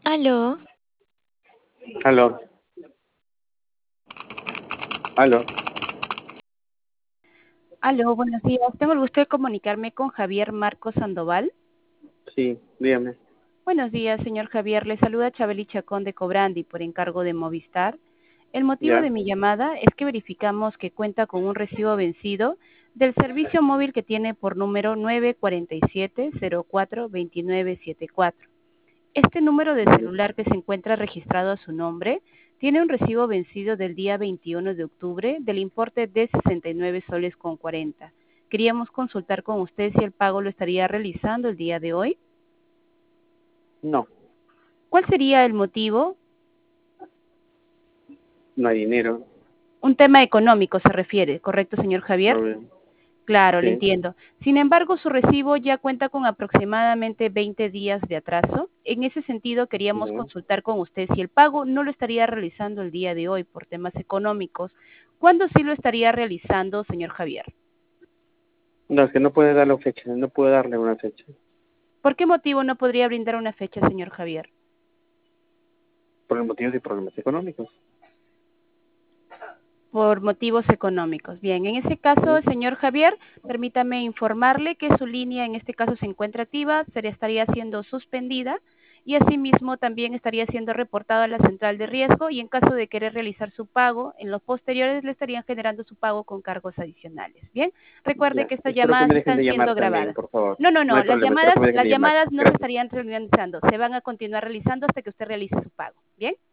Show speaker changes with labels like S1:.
S1: Aló,
S2: Aló, aló,
S3: Aló, buenos días. Tengo el gusto de comunicarme con Javier Marcos Sandoval.
S2: sí, dígame.
S3: Buenos días, señor Javier. Le saluda Chabeli Chacón de Cobrandi por encargo de Movistar. El motivo
S2: ¿Ya?
S3: de mi llamada es que verificamos que cuenta con un recibo vencido del servicio móvil que tiene por número 947-04-2974. Este número de
S2: Mm,
S3: celular que se encuentra registrado a su nombre tiene un recibo vencido del día 21 de octubre del importe de 69 soles con 40. Queríamos consultar con usted si el pago lo estaría realizando el día de hoy.
S2: No,
S3: ¿Cuál sería el motivo?
S2: no hay dinero.
S3: Un tema económico se refiere, ¿correcto, señor Javier?
S2: Obvio.
S3: Claro, le
S2: Sí,
S3: entiendo. Sin embargo, su recibo ya cuenta con aproximadamente 20 días de atraso. En ese sentido, queríamos
S2: no.
S3: consultar con usted si el pago no lo estaría realizando el día de hoy por temas económicos. ¿Cuándo sí lo estaría realizando, señor Javier?
S2: No, es que no puede darle fecha, no puedo darle una fecha.
S3: ¿Por qué motivo no podría brindar una fecha, señor Javier?
S2: Por el motivo de problemas económicos.
S3: Por motivos económicos. Bien, en ese caso,
S2: Sí,
S3: señor Javier, permítame informarle que su línea en este caso se encuentra activa, se le estaría siendo suspendida y asimismo también estaría siendo reportado a la central de riesgo y en caso de querer realizar su pago, en los posteriores le estarían generando su pago con cargos adicionales. Bien, recuerde
S2: ya.
S3: que estas
S2: Espero que
S3: llamadas
S2: me dejen
S3: están
S2: de llamar
S3: siendo
S2: también,
S3: grabadas.
S2: por favor.
S3: No, no,
S2: No
S3: no,
S2: hay problema, espero que me dejen
S3: las
S2: de llamar.
S3: llamadas no se
S2: Gracias.
S3: estarían realizando, se van a continuar realizando hasta que usted realice su pago. Bien.